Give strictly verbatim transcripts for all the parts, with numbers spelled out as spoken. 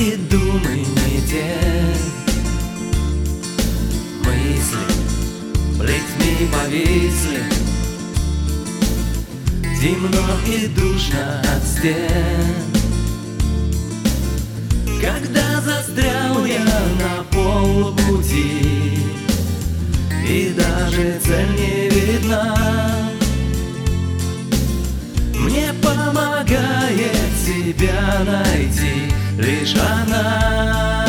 и думы не те, мысли плетьми повисли, темно и душно от стен. Когда застрял я на полпути и даже цель не видна, мне помогает себя найти лишь она.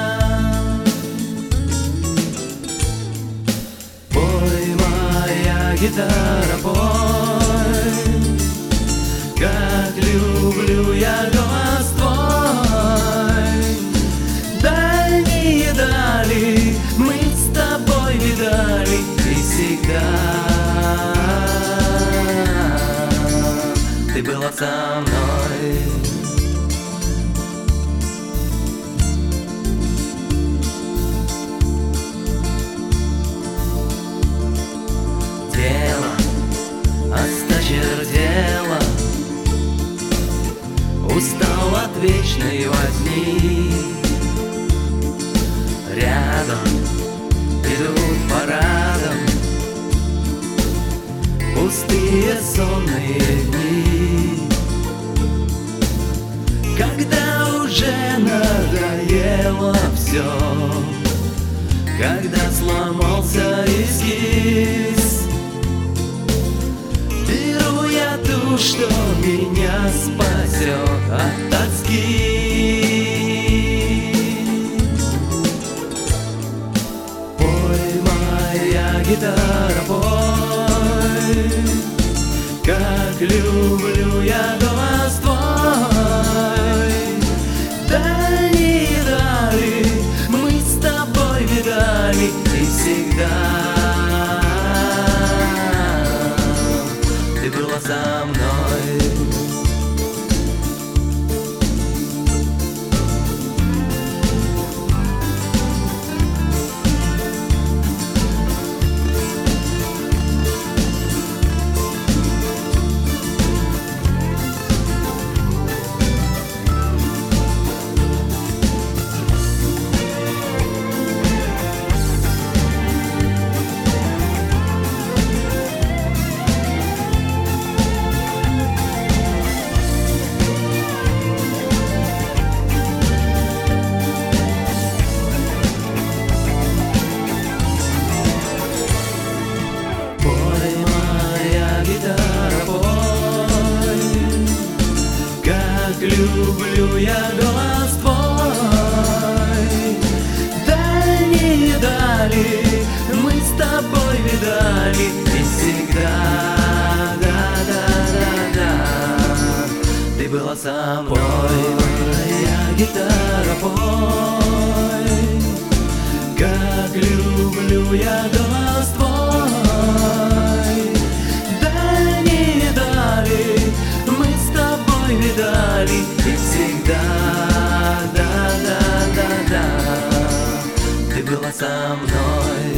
Пой, моя гитара, пой, как люблю я голос твой. Дальние дали мы с тобой видали, и всегда ты была со мной. Тело осточертело, устал от вечной возни. Рядом идут парадом пустые сонные дни. Когда уже надоело все, когда сломался эскиз, беру я ту, что меня спасет от тоски. Пой, моя гитара, пой, как люблю я голос твой. Дальние дали мы с тобой видали, и всегда ты была со мной. Люблю я голос твой. Дальние дали мы с тобой видали, и всегда, да-да-да-да, ты была со мной. Моя гитара, пой, как люблю я голос твой. Дальние дали мы с тобой видали, и всегда, да-да-да-да-да, ты была со мной.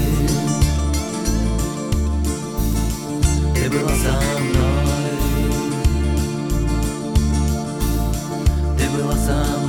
Ты была со мной. Ты была со мной.